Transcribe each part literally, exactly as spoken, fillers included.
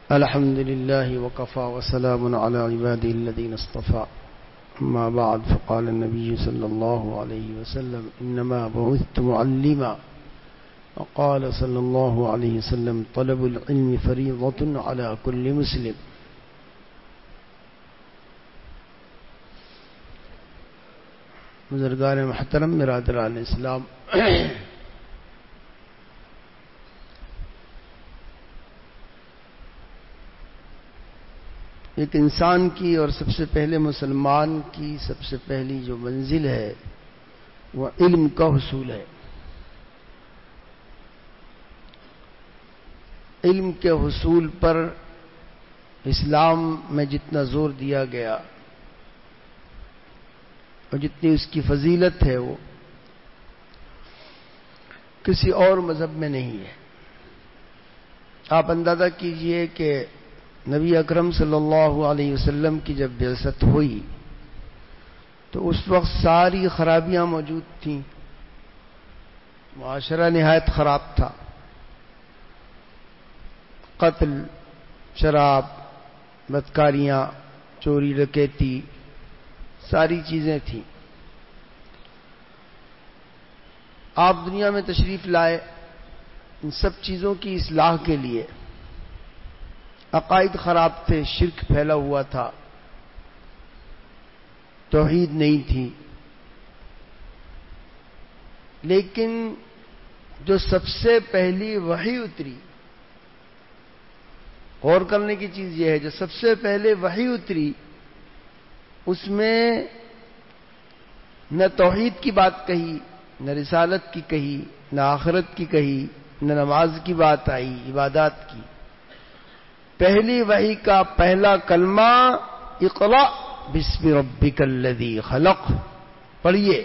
الحمد لله وكفى وسلام على عباده الذين اصطفى أما بعد فقال النبي صلى الله عليه وسلم إنما بعثت معلما وقال صلى الله عليه وسلم طلب العلم فريضة على كل مسلم. بزرگان محترم برادران اسلام، ایک انسان کی اور سب سے پہلے مسلمان کی سب سے پہلی جو منزل ہے وہ علم کا حصول ہے. علم کے حصول پر اسلام میں جتنا زور دیا گیا اور جتنی اس کی فضیلت ہے وہ کسی اور مذہب میں نہیں ہے. آپ اندازہ کیجئے کہ نبی اکرم صلی اللہ علیہ وسلم کی جب بعثت ہوئی تو اس وقت ساری خرابیاں موجود تھیں، معاشرہ نہایت خراب تھا، قتل، شراب، بدکاریاں، چوری ڈکیتی، ساری چیزیں تھیں. آپ دنیا میں تشریف لائے ان سب چیزوں کی اصلاح کے لیے. عقائد خراب تھے، شرک پھیلا ہوا تھا، توحید نہیں تھی. لیکن جو سب سے پہلی وحی اتری، غور کرنے کی چیز یہ ہے، جو سب سے پہلے وحی اتری اس میں نہ توحید کی بات کہی، نہ رسالت کی کہی، نہ آخرت کی کہی، نہ نماز کی بات آئی، عبادات کی. پہلی وحی کا پہلا کلمہ اقرأ بسم ربک الذی خلق، پڑھیے،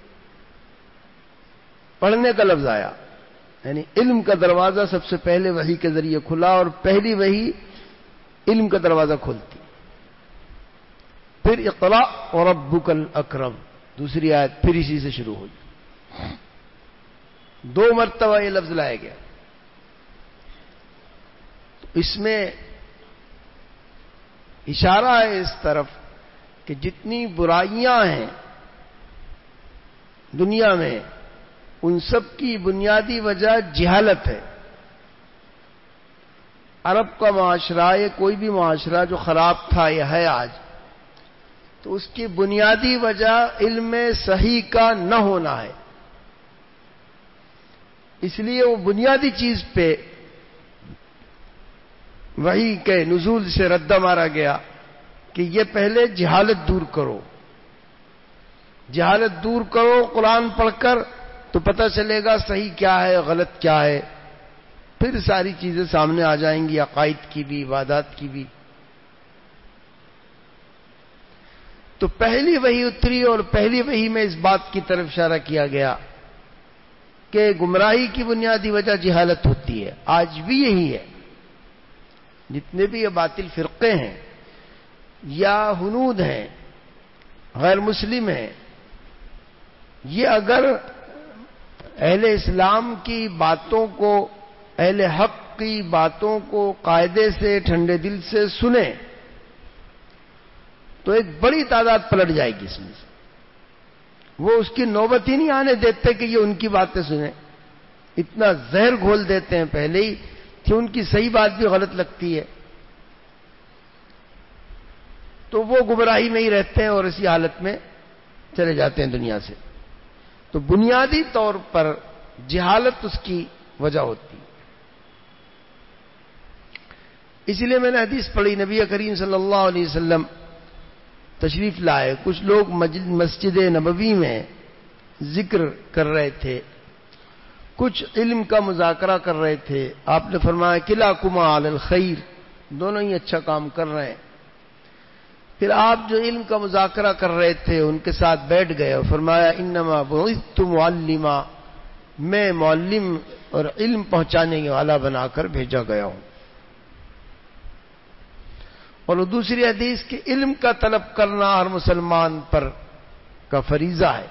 پڑھنے کا لفظ آیا، یعنی علم کا دروازہ سب سے پہلے وحی کے ذریعے کھلا، اور پہلی وحی علم کا دروازہ کھولتی. پھر اقرأ وربک الاکرم، دوسری آیت پھر اسی سے شروع ہوئی. دو مرتبہ یہ لفظ لایا گیا. اس میں اشارہ ہے اس طرف کہ جتنی برائیاں ہیں دنیا میں ان سب کی بنیادی وجہ جہالت ہے. عرب کا معاشرہ یا کوئی بھی معاشرہ جو خراب تھا یا ہے آج، تو اس کی بنیادی وجہ علم صحیح کا نہ ہونا ہے. اس لیے وہ بنیادی چیز پہ وحی کے نزول سے ردہ مارا گیا کہ یہ پہلے جہالت دور کرو. جہالت دور کرو قرآن پڑھ کر تو پتہ چلے گا صحیح کیا ہے، غلط کیا ہے. پھر ساری چیزیں سامنے آ جائیں گی، عقائد کی بھی، عبادات کی بھی. تو پہلی وحی اتری، اور پہلی وحی میں اس بات کی طرف اشارہ کیا گیا کہ گمراہی کی بنیادی وجہ جہالت ہوتی ہے. آج بھی یہی ہے. جتنے بھی یہ باطل فرقے ہیں یا ہنود ہیں، غیر مسلم ہیں، یہ اگر اہل اسلام کی باتوں کو، اہل حق کی باتوں کو قاعدے سے، ٹھنڈے دل سے سنیں تو ایک بڑی تعداد پلٹ جائے گی اس میں سے. وہ اس کی نوبت ہی نہیں آنے دیتے کہ یہ ان کی باتیں سنیں. اتنا زہر گھول دیتے ہیں پہلے ہی کہ ان کی صحیح بات بھی غلط لگتی ہے، تو وہ گمراہی میں ہی رہتے ہیں اور اسی حالت میں چلے جاتے ہیں دنیا سے. تو بنیادی طور پر جہالت اس کی وجہ ہوتی. اسی لیے میں نے حدیث پڑھی، نبی کریم صلی اللہ علیہ وسلم تشریف لائے، کچھ لوگ مسجد نبوی میں ذکر کر رہے تھے، کچھ علم کا مذاکرہ کر رہے تھے. آپ نے فرمایا کلاکما علی الخیر، دونوں ہی اچھا کام کر رہے ہیں. پھر آپ جو علم کا مذاکرہ کر رہے تھے ان کے ساتھ بیٹھ گئے اور فرمایا انما بعثت معلما، میں معلم اور علم پہنچانے والا بنا کر بھیجا گیا ہوں. اور دوسری حدیث کہ علم کا طلب کرنا ہر مسلمان پر کا فریضہ ہے.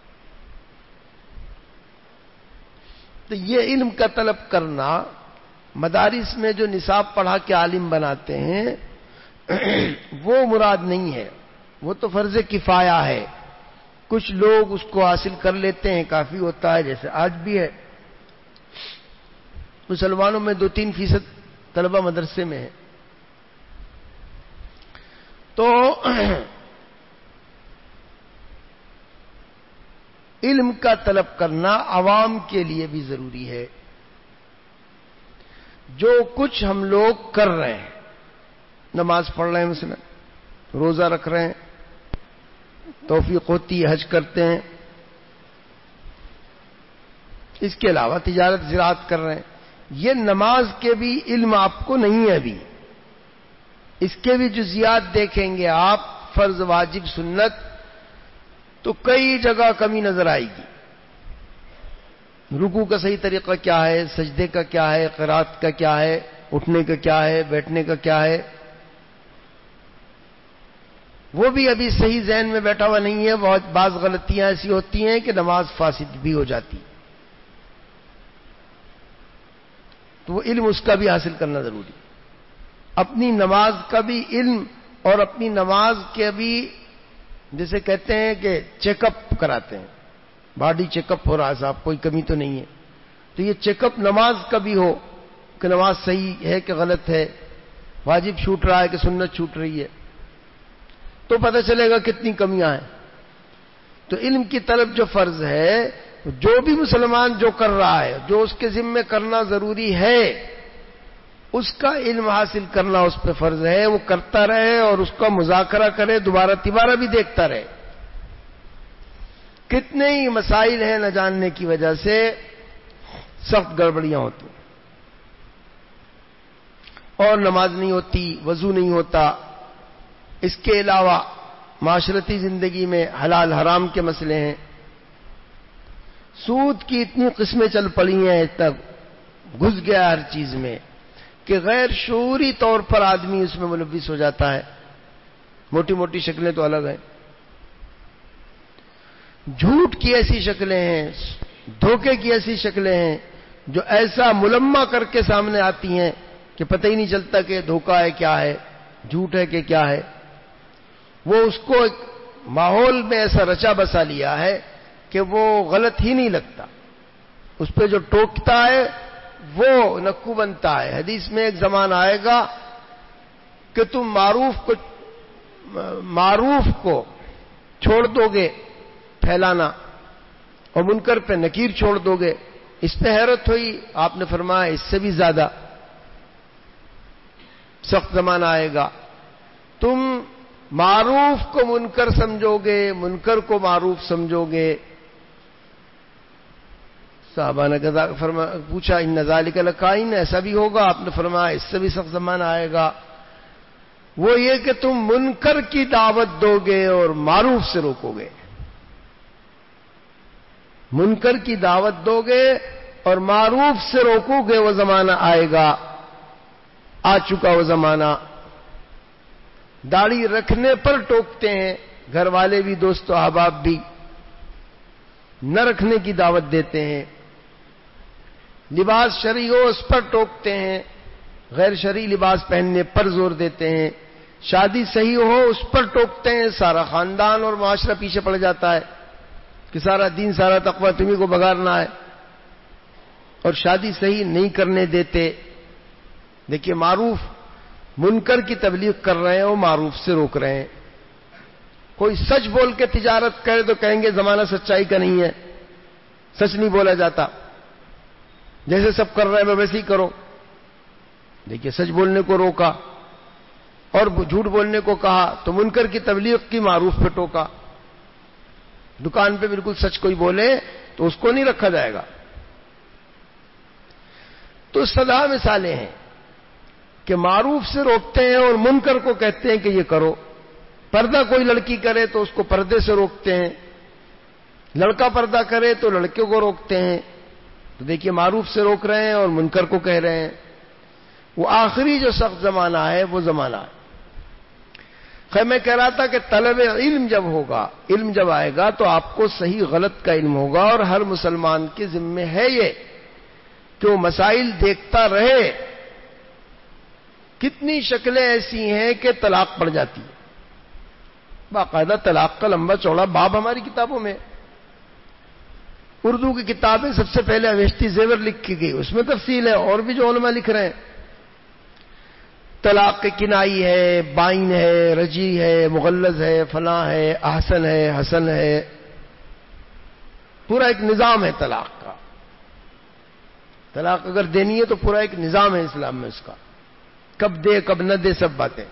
تو یہ علم کا طلب کرنا مدارس میں جو نصاب پڑھا کے عالم بناتے ہیں وہ مراد نہیں ہے، وہ تو فرض کفایہ ہے. کچھ لوگ اس کو حاصل کر لیتے ہیں، کافی ہوتا ہے، جیسے آج بھی ہے. مسلمانوں میں دو تین فیصد طلبہ مدرسے میں ہے. تو علم کا طلب کرنا عوام کے لیے بھی ضروری ہے. جو کچھ ہم لوگ کر رہے ہیں، نماز پڑھ رہے ہیں، مثلا روزہ رکھ رہے ہیں، توفیق ہوتی ہے حج کرتے ہیں، اس کے علاوہ تجارت زراعت کر رہے ہیں، یہ نماز کے بھی علم آپ کو نہیں ہے ابھی. اس کے بھی جزیات دیکھیں گے آپ، فرض واجب سنت، تو کئی جگہ کمی نظر آئے گی. رکوع کا صحیح طریقہ کیا ہے، سجدے کا کیا ہے، قرات کا کیا ہے، اٹھنے کا کیا ہے، بیٹھنے کا کیا ہے، وہ بھی ابھی صحیح ذہن میں بیٹھا ہوا نہیں ہے. بہت بعض غلطیاں ایسی ہوتی ہیں کہ نماز فاسد بھی ہو جاتی، تو وہ علم اس کا بھی حاصل کرنا ضروری. اپنی نماز کا بھی علم اور اپنی نماز کے بھی، جیسے کہتے ہیں کہ چیک اپ کراتے ہیں، باڈی چیک اپ ہو رہا ہے صاحب، کوئی کمی تو نہیں ہے، تو یہ چیک اپ نماز کا بھی ہو کہ نماز صحیح ہے کہ غلط ہے، واجب چھوٹ رہا ہے کہ سنت چھوٹ رہی ہے، تو پتہ چلے گا کتنی کمیاں ہیں. تو علم کی طلب جو فرض ہے، جو بھی مسلمان جو کر رہا ہے، جو اس کے ذمے کرنا ضروری ہے، اس کا علم حاصل کرنا اس پہ فرض ہے. وہ کرتا رہے اور اس کا مذاکرہ کرے، دوبارہ تیبارہ بھی دیکھتا رہے. کتنے ہی مسائل ہیں نہ جاننے کی وجہ سے سخت گڑبڑیاں ہوتی، اور نماز نہیں ہوتی، وضو نہیں ہوتا. اس کے علاوہ معاشرتی زندگی میں حلال حرام کے مسئلے ہیں. سود کی اتنی قسمیں چل پڑی ہیں، تب گھس گیا ہر چیز میں کہ غیر شعوری طور پر آدمی اس میں ملوث ہو جاتا ہے. موٹی موٹی شکلیں تو الگ ہیں، جھوٹ کی ایسی شکلیں ہیں، دھوکے کی ایسی شکلیں ہیں جو ایسا ملمہ کر کے سامنے آتی ہیں کہ پتہ ہی نہیں چلتا کہ دھوکہ ہے کیا ہے، جھوٹ ہے کہ کیا ہے. وہ اس کو ایک ماحول میں ایسا رچا بسا لیا ہے کہ وہ غلط ہی نہیں لگتا. اس پہ جو ٹوکتا ہے وہ نکو بنتا ہے. حدیث میں ایک زمانہ آئے گا کہ تم معروف کو معروف کو چھوڑ دو گے پھیلانا، اور منکر پہ نکیر چھوڑ دو گے. اس پہ حیرت ہوئی، آپ نے فرمایا اس سے بھی زیادہ سخت زمانہ آئے گا. تم معروف کو منکر سمجھو گے، منکر کو معروف سمجھو گے. صحابہ نے فرما پوچھا ان ذالک لکائن، ایسا بھی ہوگا؟ آپ نے فرمایا اس سے بھی سخت زمانہ آئے گا. وہ یہ کہ تم منکر کی دعوت دو گے اور معروف سے روکو گے. منکر کی دعوت دو گے اور معروف سے روکو گے، وہ زمانہ آئے گا. آ چکا وہ زمانہ. داڑھی رکھنے پر ٹوکتے ہیں گھر والے بھی، دوست و احباب بھی. نہ رکھنے کی دعوت دیتے ہیں. لباس شرعی ہو اس پر ٹوکتے ہیں، غیر شرعی لباس پہننے پر زور دیتے ہیں. شادی صحیح ہو اس پر ٹوکتے ہیں. سارا خاندان اور معاشرہ پیچھے پڑ جاتا ہے کہ سارا دین سارا تقوی تمہیں کو بگاڑنا ہے، اور شادی صحیح نہیں کرنے دیتے. دیکھیے، معروف منکر کی تبلیغ کر رہے ہیں، وہ معروف سے روک رہے ہیں. کوئی سچ بول کے تجارت کرے تو کہیں گے زمانہ سچائی کا نہیں ہے، سچ نہیں بولا جاتا، جیسے سب کر رہے ہیں ویسے ہی کرو. دیکھیے، سچ بولنے کو روکا اور جھوٹ بولنے کو کہا تو منکر کی تبلیغ کی، معروف پہ ٹوکا. دکان پہ بالکل سچ کوئی بولے تو اس کو نہیں رکھا جائے گا. تو سدا مثالیں ہیں کہ معروف سے روکتے ہیں اور منکر کو کہتے ہیں کہ یہ کرو. پردہ کوئی لڑکی کرے تو اس کو پردے سے روکتے ہیں، لڑکا پردہ کرے تو لڑکیوں کو روکتے ہیں. تو دیکھیے، معروف سے روک رہے ہیں اور منکر کو کہہ رہے ہیں. وہ آخری جو سخت زمانہ ہے وہ زمانہ ہے. خیر، میں کہہ رہا تھا کہ طلب علم جب ہوگا، علم جب آئے گا تو آپ کو صحیح غلط کا علم ہوگا، اور ہر مسلمان کے ذمہ ہے یہ کہ وہ مسائل دیکھتا رہے کتنی شکلیں ایسی ہیں کہ طلاق پڑ جاتی ہے. باقاعدہ طلاق کا لمبا چوڑا باب ہماری کتابوں میں. اردو کی کتابیں سب سے پہلے اویشتی زیور لکھ کی گئی, اس میں تفصیل ہے, اور بھی جو علماء لکھ رہے ہیں. طلاق کے کنائی ہے, بائن ہے, رجی ہے, مغلظ ہے, فلاں ہے, احسن ہے, حسن ہے, پورا ایک نظام ہے طلاق کا. طلاق اگر دینی ہے تو پورا ایک نظام ہے اسلام میں اس کا, کب دے کب نہ دے سب باتیں.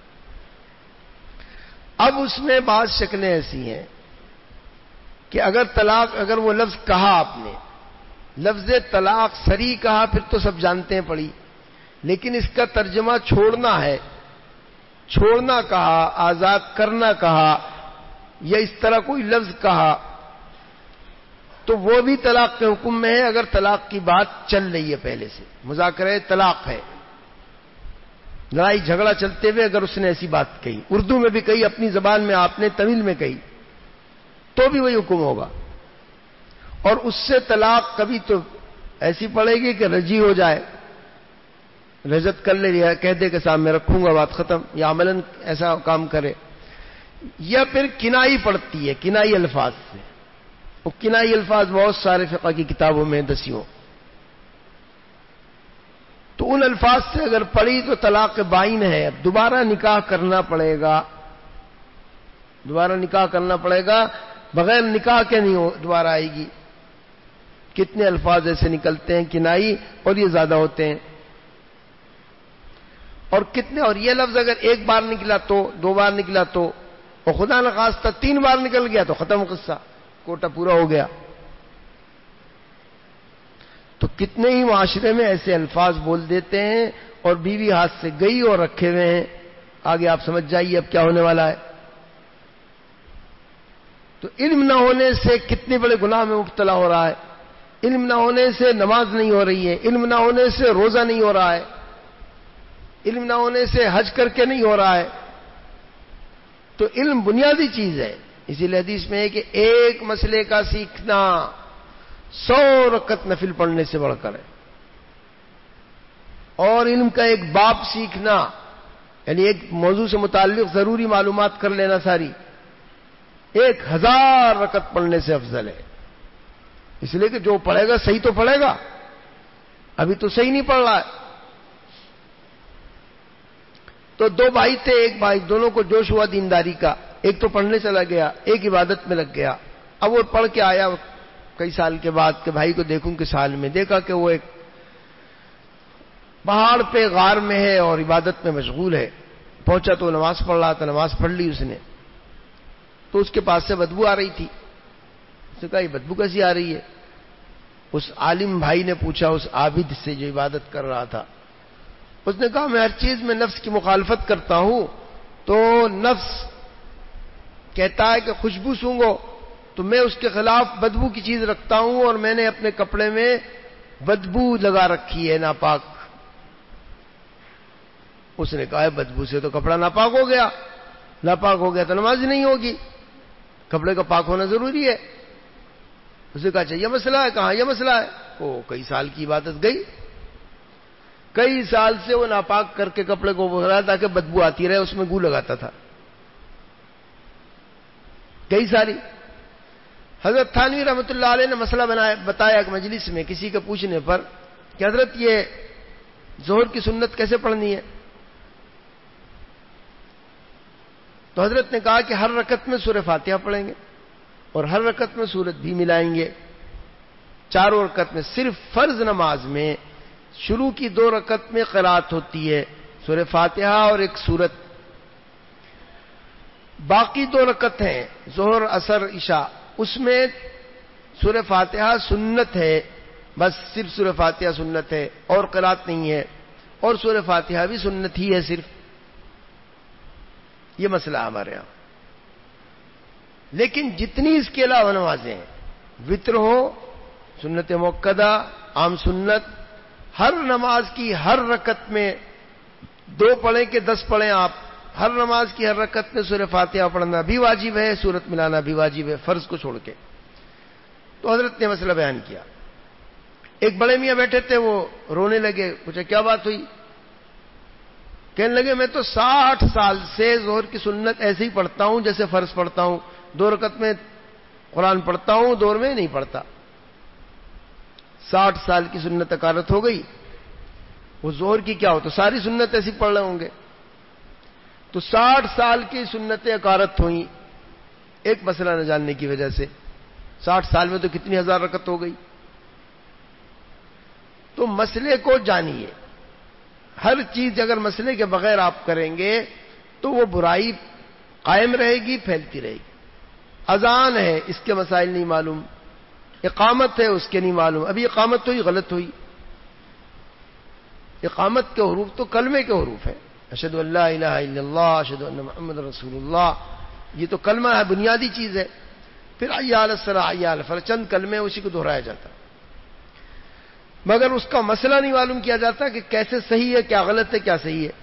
اب اس میں بعض شکلیں ایسی ہیں کہ اگر طلاق, اگر وہ لفظ کہا آپ نے, لفظ طلاق صریح کہا, پھر تو سب جانتے ہیں پڑھی, لیکن اس کا ترجمہ چھوڑنا ہے, چھوڑنا کہا, آزاد کرنا کہا, یا اس طرح کوئی لفظ کہا, تو وہ بھی طلاق کے حکم میں ہے اگر طلاق کی بات چل رہی ہے پہلے سے, مذاکرہ طلاق ہے, لڑائی جھگڑا چلتے ہوئے اگر اس نے ایسی بات کہی, اردو میں بھی کہی, اپنی زبان میں آپ نے تمل میں کہی, تو بھی وہی حکم ہوگا. اور اس سے طلاق کبھی تو ایسی پڑے گی کہ رجی ہو جائے, رجت کر لے, کہہ دے کہ صاحب میں رکھوں گا, بات ختم, یا عملاً ایسا کام کرے. یا پھر کنائی پڑتی ہے, کنائی الفاظ سے. وہ کنائی الفاظ بہت سارے فقہ کی کتابوں میں دسیوں, تو ان الفاظ سے اگر پڑھی تو طلاق بائن ہے. اب دوبارہ نکاح کرنا پڑے گا, دوبارہ نکاح کرنا پڑے گا, بغیر نکاح کے نہیں دوبارہ آئے گی. کتنے الفاظ ایسے نکلتے ہیں کنائی, اور یہ زیادہ ہوتے ہیں. اور کتنے, اور یہ لفظ اگر ایک بار نکلا تو, دو بار نکلا تو, اور خدا نخواستہ تین بار نکل گیا تو ختم قصہ, کوٹا پورا ہو گیا. تو کتنے ہی معاشرے میں ایسے الفاظ بول دیتے ہیں, اور بیوی ہاتھ سے گئی اور رکھے ہوئے ہیں. آگے آپ سمجھ جائیے اب کیا ہونے والا ہے. تو علم نہ ہونے سے کتنے بڑے گناہ میں مبتلا ہو رہا ہے. علم نہ ہونے سے نماز نہیں ہو رہی ہے, علم نہ ہونے سے روزہ نہیں ہو رہا ہے, علم نہ ہونے سے حج کر کے نہیں ہو رہا ہے. تو علم بنیادی چیز ہے. اسی لیے حدیث میں ہے کہ ایک مسئلے کا سیکھنا سو رکعت نفل پڑھنے سے بڑھ کر ہے, اور علم کا ایک باب سیکھنا, یعنی ایک موضوع سے متعلق ضروری معلومات کر لینا ساری, ایک ہزار رکعت پڑھنے سے افضل ہے. اس لیے کہ جو پڑھے گا صحیح تو پڑھے گا, ابھی تو صحیح نہیں پڑھ رہا ہے. تو دو بھائی تھے, ایک بھائی, دونوں کو جوش ہوا دینداری کا, ایک تو پڑھنے چلا گیا, ایک عبادت میں لگ گیا. اب وہ پڑھ کے آیا کئی سال کے بعد کہ بھائی کو دیکھوں کس حال میں, دیکھا کہ وہ ایک پہاڑ پہ غار میں ہے اور عبادت میں مشغول ہے. پہنچا تو نماز پڑھ رہا تھا, نماز پڑھ لی اس نے, تو اس کے پاس سے بدبو آ رہی تھی. اس نے کہا یہ بدبو کیسی آ رہی ہے؟ اس عالم بھائی نے پوچھا اس عابد سے جو عبادت کر رہا تھا. اس نے کہا میں ہر چیز میں نفس کی مخالفت کرتا ہوں, تو نفس کہتا ہے کہ خوشبو سونگو تو میں اس کے خلاف بدبو کی چیز رکھتا ہوں, اور میں نے اپنے کپڑے میں بدبو لگا رکھی ہے ناپاک. اس نے کہا بدبو سے تو کپڑا ناپاک ہو گیا, ناپاک ہو گیا تو نماز نہیں ہوگی, کپڑے کا پاک ہونا ضروری ہے. اس نے کہا اچھا یہ مسئلہ ہے, کہاں یہ مسئلہ ہے؟ وہ کئی سال کی عبادت گئی, کئی سال سے وہ ناپاک کر کے کپڑے کو بغیر تاکہ بدبو آتی رہے, اس میں گو لگاتا تھا کئی ساری. حضرت تھانوی رحمۃ اللہ علیہ نے مسئلہ بنایا بتایا کہ مجلس میں کسی کے پوچھنے پر کہ حضرت یہ ظہر کی سنت کیسے پڑھنی ہے؟ تو حضرت نے کہا کہ ہر رکعت میں سورہ فاتحہ پڑھیں گے, اور ہر رکعت میں سورت بھی ملائیں گے. چاروں رکعت میں, صرف فرض نماز میں شروع کی دو رکعت میں قرات ہوتی ہے سورہ فاتحہ اور ایک سورت. باقی دو رکعت ہیں ظہر عصر عشاء, اس میں سورہ فاتحہ سنت ہے, بس صرف سورہ فاتحہ سنت ہے اور قرات نہیں ہے, اور سورہ فاتحہ بھی سنت ہی ہے صرف. یہ مسئلہ ہمارے یہاں. لیکن جتنی اس کے علاوہ نمازیں ہیں, وتر ہو, سنت موقدہ, عام سنت, ہر نماز کی ہر رکعت میں دو پڑھیں کہ دس پڑھیں آپ, ہر نماز کی ہر رکعت میں سورہ فاتحہ پڑھنا بھی واجب ہے, سورت ملانا بھی واجب ہے, فرض کو چھوڑ کے. تو حضرت نے مسئلہ بیان کیا. ایک بڑے میاں بیٹھے تھے, وہ رونے لگے. پوچھا کیا بات ہوئی؟ کہنے لگے میں تو ساٹھ سال سے ظہر کی سنت ایسے ہی پڑھتا ہوں جیسے فرض پڑھتا ہوں، دو رکعت میں قرآن پڑھتا ہوں، دور میں نہیں پڑھتا۔ ساٹھ سال کی سنت اکارت ہو گئی، وہ ظہر کی کیا ہو تو ساری سنت ایسی پڑھ رہے ہوں گے۔ تو ساٹھ سال کی سنتیں اکارت ہوئیں ایک مسئلہ نہ جاننے کی وجہ سے۔ ساٹھ سال میں تو کتنی ہزار رکعت ہو گئی۔ تو مسئلے کو جانیے، ہر چیز اگر مسئلے کے بغیر آپ کریں گے تو وہ برائی قائم رہے گی، پھیلتی رہے گی۔ اذان ہے، اس کے مسائل نہیں معلوم، اقامت ہے اس کے نہیں معلوم، ابھی اقامت ہوئی غلط ہوئی۔ اقامت کے حروف تو کلمے کے حروف ہیں، اشہد ان لا الہ الا اللہ، اشہد ان محمد رسول اللہ، یہ تو کلمہ ہے، بنیادی چیز ہے۔ پھر حی علی الصلاۃ، حی علی الفلاح، چند کلمے اسی کو دہرایا جاتا، مگر اس کا مسئلہ نہیں معلوم کیا جاتا کہ کیسے صحیح ہے، کیا غلط ہے، کیا صحیح ہے۔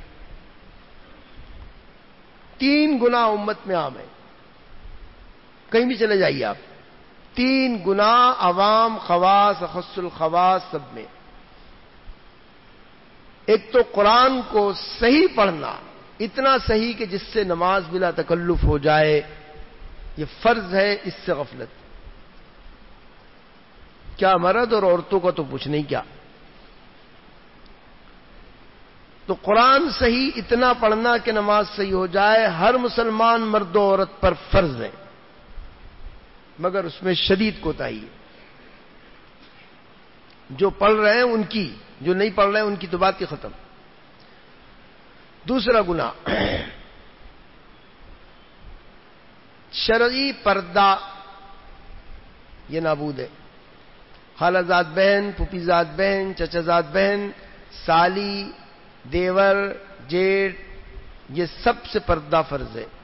تین گناہ امت میں عام ہے، کہیں بھی چلے جائیے آپ، تین گناہ عوام، خواص، اخص الخواص سب میں۔ ایک تو قرآن کو صحیح پڑھنا، اتنا صحیح کہ جس سے نماز بلا تکلف ہو جائے، یہ فرض ہے، اس سے غفلت۔ کیا مرد اور عورتوں کا تو پوچھنے کیا۔ تو قرآن صحیح اتنا پڑھنا کہ نماز صحیح ہو جائے، ہر مسلمان مرد و عورت پر فرض ہے، مگر اس میں شدید کوتاہی ہے۔ جو پڑھ رہے ہیں ان کی، جو نہیں پڑھ رہے ہیں ان کی تو بات ہی ختم۔ دوسرا گناہ شرعی پردہ، یہ نابود ہے۔ خالہ زاد بہن، پھوپھی زاد بہن، چچا زاد بہن، سالی، دیور، جیٹ، یہ سب سے پردہ فرض ہے۔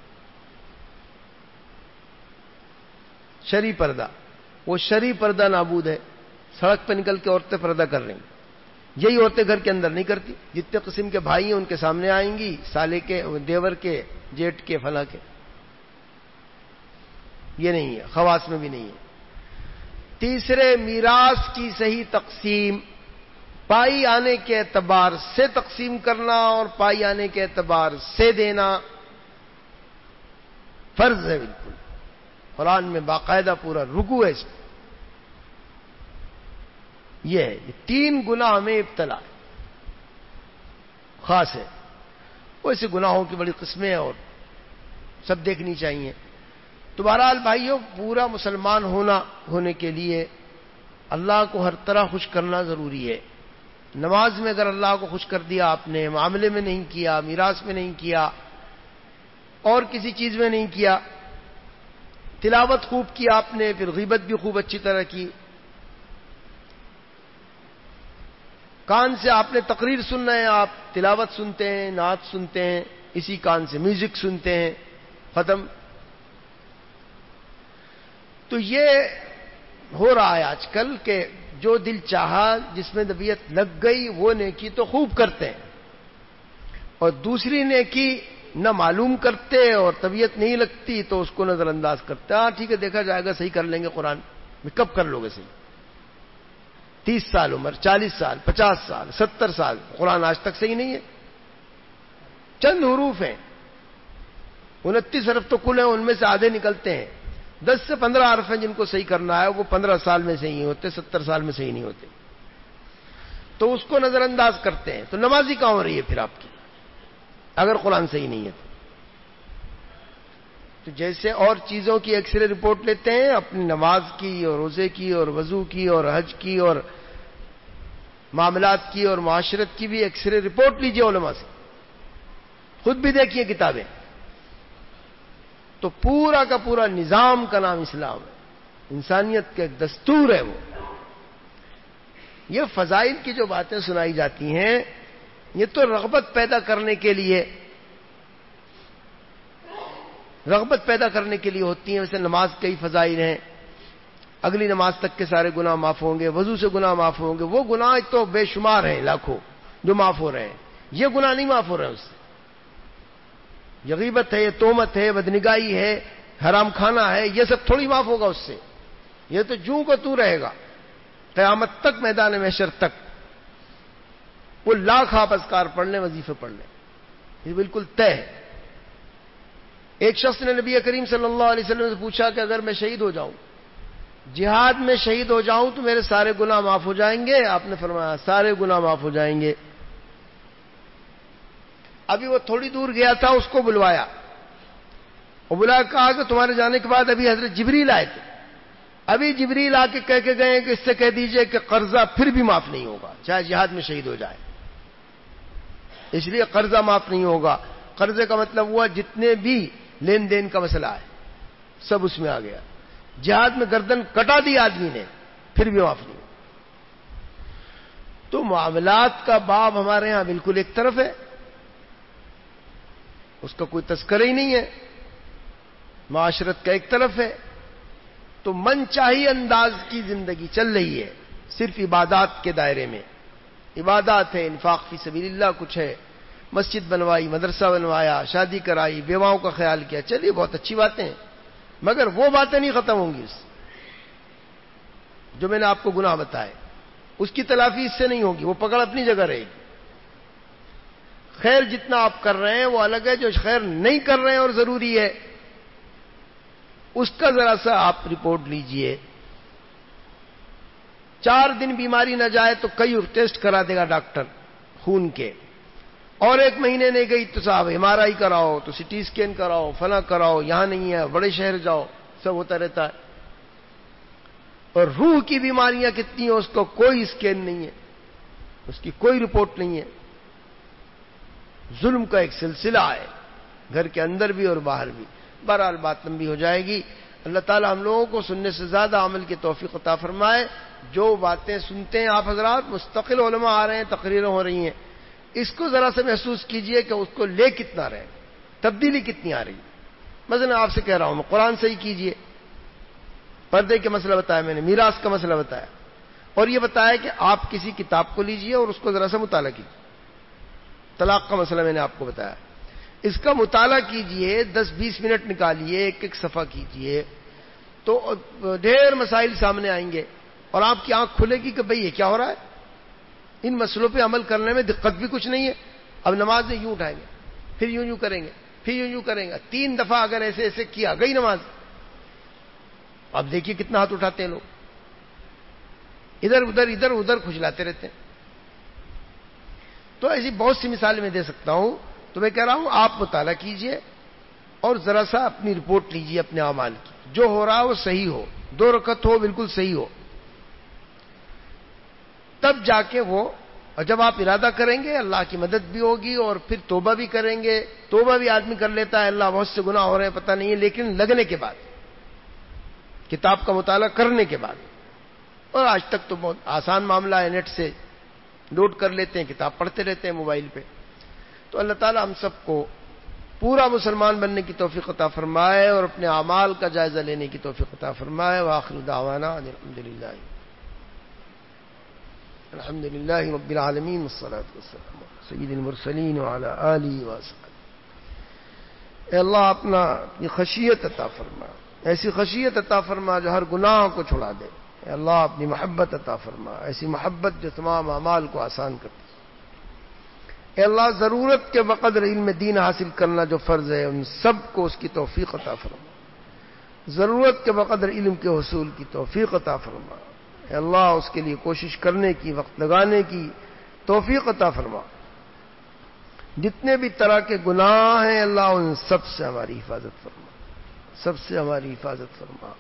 شرعی پردہ، وہ شرعی پردہ نابود ہے۔ سڑک پہ نکل کے عورتیں پردہ کر رہی ہیں، یہی عورتیں گھر کے اندر نہیں کرتی۔ جتنے قسم کے بھائی ہیں ان کے سامنے آئیں گی، سالے کے، دیور کے، جیٹ کے، فلاں کے۔ یہ نہیں ہے، خواص میں بھی نہیں ہے۔ تیسرے، میراث کی صحیح تقسیم، پائی آنے کے اعتبار سے تقسیم کرنا اور پائی آنے کے اعتبار سے دینا فرض ہے بالکل۔ قرآن میں باقاعدہ پورا رکوع ہے اس میں۔ یہ ہے، یہ تین گناہ میں ابتلا خاص ہے۔ ویسے گناہوں کی بڑی قسمیں اور سب دیکھنی چاہیے۔ تو بہرحال بھائیوں، پورا مسلمان ہونا ہونے کے لیے اللہ کو ہر طرح خوش کرنا ضروری ہے۔ نماز میں اگر اللہ کو خوش کر دیا آپ نے، معاملے میں نہیں کیا، میراث میں نہیں کیا، اور کسی چیز میں نہیں کیا، تلاوت خوب کی آپ نے، پھر غیبت بھی خوب اچھی طرح کی، کان سے آپ نے تقریر سننا ہے، آپ تلاوت سنتے ہیں، نعت سنتے ہیں، اسی کان سے میوزک سنتے ہیں، ختم۔ تو یہ ہو رہا ہے آج کل کہ جو دل چاہا، جس میں طبیعت لگ گئی، وہ نیکی تو خوب کرتے ہیں، اور دوسری نیکی نہ معلوم کرتے اور طبیعت نہیں لگتی تو اس کو نظر انداز کرتے۔ ہاں ٹھیک ہے، دیکھا جائے گا، صحیح کر لیں گے قرآن میں۔ کب کر لو گے صحیح؟ تیس سال عمر، چالیس سال، پچاس سال، ستر سال، قرآن آج تک صحیح نہیں ہے۔ چند حروف ہیں، انتیس حرف تو کل ہیں، ان میں سے آدھے نکلتے ہیں۔ دس سے پندرہ حرف ہیں جن کو صحیح کرنا ہے، وہ پندرہ سال میں صحیح ہوتے، ستر سال میں صحیح نہیں ہوتے، تو اس کو نظر انداز کرتے ہیں۔ تو نمازی کہاں ہو رہی ہے پھر آپ کی، اگر قرآن صحیح نہیں ہے تو؟ تو جیسے اور چیزوں کی ایکس رے رپورٹ لیتے ہیں، اپنی نماز کی اور روزے کی اور وضو کی اور حج کی اور معاملات کی اور معاشرت کی بھی ایکس رے رپورٹ لیجیے علماء سے، خود بھی دیکھیے کتابیں۔ تو پورا کا پورا نظام کا نام اسلام ہے، انسانیت کا ایک دستور ہے وہ۔ یہ فضائل کی جو باتیں سنائی جاتی ہیں، یہ تو رغبت پیدا کرنے کے لیے رغبت پیدا کرنے کے لیے ہوتی ہیں۔ ویسے نماز کئی فضائل ہیں، اگلی نماز تک کے سارے گناہ معاف ہوں گے، وضو سے گناہ معاف ہوں گے، وہ گناہ تو بے شمار ہیں، لاکھوں جو معاف ہو رہے ہیں، یہ گناہ نہیں معاف ہو رہے ہیں اس سے۔ یہ غیبت ہے، یہ تہمت ہے، بدنگاہی ہے، حرام کھانا ہے، یہ سب تھوڑی معاف ہوگا اس سے، یہ تو جوں کو تو رہے گا قیامت تک، میدان محشر تک۔ وہ لاکھ آپ اذکار پڑھ لیں، وظیفے پڑھ لیں، یہ بالکل طے ہے. ایک شخص نے نبی کریم صلی اللہ علیہ وسلم سے پوچھا کہ اگر میں شہید ہو جاؤں, جہاد میں شہید ہو جاؤں تو میرے سارے گناہ معاف ہو جائیں گے؟ آپ نے فرمایا سارے گناہ معاف ہو جائیں گے. ابھی وہ تھوڑی دور گیا تھا, اس کو بلوایا اور بلا کہا کہ تمہارے جانے کے بعد ابھی حضرت جبریل آئے تھے, ابھی جبریل آ کے کہہ کے گئے کہ اس سے کہہ دیجئے کہ قرضہ پھر بھی معاف نہیں ہوگا چاہے جہاد میں شہید ہو جائے. اس لیے قرضہ معاف نہیں ہوگا. قرضے کا مطلب ہوا جتنے بھی لین دین کا مسئلہ ہے سب اس میں آ گیا. جہاد میں گردن کٹا دی آدمی نے پھر بھی معاف نہیں. تو معاملات کا باب ہمارے ہاں بالکل ایک طرف ہے, اس کا کوئی تذکرہ ہی نہیں ہے. معاشرت کا ایک طرف ہے. تو من چاہی انداز کی زندگی چل رہی ہے صرف عبادات کے دائرے میں. عبادات ہے, انفاق فی سبیل اللہ کچھ ہے, مسجد بنوائی, مدرسہ بنوایا, شادی کرائی, بیواؤں کا خیال کیا, چلیے بہت اچھی باتیں ہیں, مگر وہ باتیں نہیں ختم ہوں گی. جو میں نے آپ کو گناہ بتائے اس کی تلافی اس سے نہیں ہوگی, وہ پکڑ اپنی جگہ رہے گی. خیر جتنا آپ کر رہے ہیں وہ الگ ہے, جو خیر نہیں کر رہے ہیں اور ضروری ہے اس کا ذرا سا آپ رپورٹ لیجئے. چار دن بیماری نہ جائے تو کئی ٹیسٹ کرا دے گا ڈاکٹر خون کے, اور ایک مہینے نہیں گئی تو صاحب ایم آر آئی کراؤ, تو سی ٹی اسکین کراؤ, فلاں کراؤ, یہاں نہیں ہے بڑے شہر جاؤ, سب ہوتا رہتا ہے. اور روح کی بیماریاں کتنی ہیں اس کو کوئی اسکین نہیں ہے, اس کی کوئی رپورٹ نہیں ہے. ظلم کا ایک سلسلہ ہے گھر کے اندر بھی اور باہر بھی. بہرحال بات لمبی ہو جائے گی. اللہ تعالی ہم لوگوں کو سننے سے زیادہ عمل کی توفیق عطا فرمائے. جو باتیں سنتے ہیں آپ حضرات, مستقل علماء آ رہے ہیں, تقریریں ہو رہی ہیں, اس کو ذرا سے محسوس کیجئے کہ اس کو لے کتنا رہے, تبدیلی کتنی آ رہی. مثلا آپ سے کہہ رہا ہوں میں, قرآن سے ہی کیجئے. پردے کا مسئلہ بتایا میں نے, میراث کا مسئلہ بتایا, اور یہ بتایا کہ آپ کسی کتاب کو لیجئے اور اس کو ذرا سا مطالعہ کیجئے. طلاق کا مسئلہ میں نے آپ کو بتایا, اس کا مطالعہ کیجئے, دس بیس منٹ نکالیے, ایک ایک صفحہ کیجئے, تو ڈھیر مسائل سامنے آئیں گے اور آپ کی آنکھ کھلے گی کہ بھئی یہ کیا ہو رہا ہے. ان مسئلوں پہ عمل کرنے میں دقت بھی کچھ نہیں ہے. اب نماز میں یوں اٹھائیں گے, پھر یوں یوں کریں گے, پھر یوں یوں کریں گے, تین دفعہ اگر ایسے ایسے کیا گئی نماز. اب دیکھیے کتنا ہاتھ اٹھاتے ہیں لوگ, ادھر ادھر ادھر ادھر کھجلاتے رہتے ہیں. تو ایسی بہت سی مثالیں میں دے سکتا ہوں. تو میں کہہ رہا ہوں آپ مطالعہ کیجئے اور ذرا سا اپنی رپورٹ لیجئے اپنے اعمال کی. جو ہو رہا ہے وہ صحیح ہو, دو رکعت ہو بالکل صحیح ہو, تب جا کے وہ, اور جب آپ ارادہ کریں گے اللہ کی مدد بھی ہوگی, اور پھر توبہ بھی کریں گے. توبہ بھی آدمی کر لیتا ہے, اللہ بہت سے گناہ ہو رہے ہیں پتہ نہیں ہے, لیکن لگنے کے بعد, کتاب کا مطالعہ کرنے کے بعد. اور آج تک تو بہت آسان معاملہ ہے, نیٹ سے لوڈ کر لیتے ہیں, کتاب پڑھتے رہتے ہیں موبائل پہ. تو اللہ تعالی ہم سب کو پورا مسلمان بننے کی توفیق عطا فرمائے اور اپنے اعمال کا جائزہ لینے کی توفیق عطا فرمائے. وآخر دعوانا الحمدللہ الحمدللہ رب العالمین والصلاة والسلام علی سید المرسلین وعلی آلہ وصحبہ. اے اللہ اپنا یہ خشیت عطا فرما, ایسی خشیت عطا فرما جو ہر گناہ کو چھڑا دے. اے اللہ اپنی محبت عطا فرما, ایسی محبت جو تمام اعمال کو آسان کرتی. اے اللہ ضرورت کے بقدر علم دین حاصل کرنا جو فرض ہے ان سب کو اس کی توفیق عطا فرما. ضرورت کے بقدر علم کے حصول کی توفیق عطا فرما. اے اللہ اس کے لیے کوشش کرنے کی, وقت لگانے کی توفیق عطا فرما. جتنے بھی طرح کے گناہ ہیں اللہ ان سب سے ہماری حفاظت فرما, سب سے ہماری حفاظت فرما.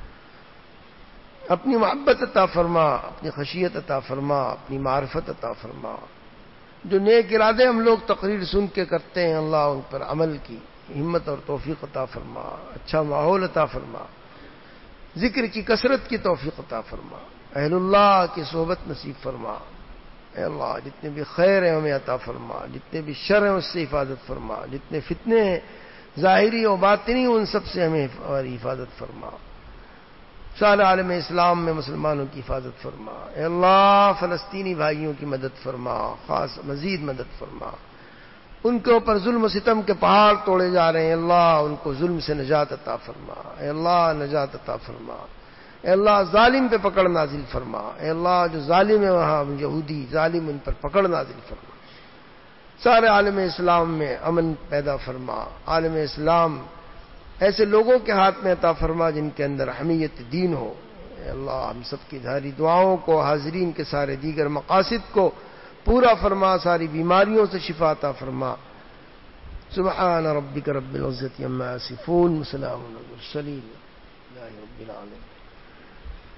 اپنی محبت عطا فرما, اپنی خشیت عطا فرما, اپنی معرفت عطا فرما. جو نیک ارادے ہم لوگ تقریر سن کے کرتے ہیں اللہ ان پر عمل کی ہمت اور توفیق عطا فرما, اچھا ماحول عطا فرما, ذکر کی کثرت کی توفیق عطا فرما, اہل اللہ کی صحبت نصیب فرما. اے اللہ جتنے بھی خیر ہیں ہمیں عطا فرما, جتنے بھی شر ہیں اس سے حفاظت فرما, جتنے فتنے ہیں ظاہری و باطنی ان سب سے ہمیں ہماری حفاظت فرما. سارے عالم اسلام میں مسلمانوں کی حفاظت فرما. اے اللہ فلسطینی بھائیوں کی مدد فرما, خاص مزید مدد فرما. ان کے اوپر ظلم و ستم کے پہاڑ توڑے جا رہے ہیں, اللہ ان کو ظلم سے نجات عطا فرما. اے اللہ نجات عطا فرما. اے اللہ ظالم پہ پکڑ نازل فرما. اے اللہ جو ظالم ہے وہاں یہودی ظالم ان پر پکڑ نازل فرما. سارے عالم اسلام میں امن پیدا فرما. عالم اسلام ایسے لوگوں کے ہاتھ میں عطا فرما جن کے اندر حمیت دین ہو. اے اللہ ہم سب کی ظاہری دعاؤں کو، حاضرین کے سارے دیگر مقاصد کو پورا فرما، ساری بیماریوں سے شفا عطا فرما. سبحان ربک رب العزت عما یصفون، وسلام علی المرسلین، الحمد للہ رب العالمین.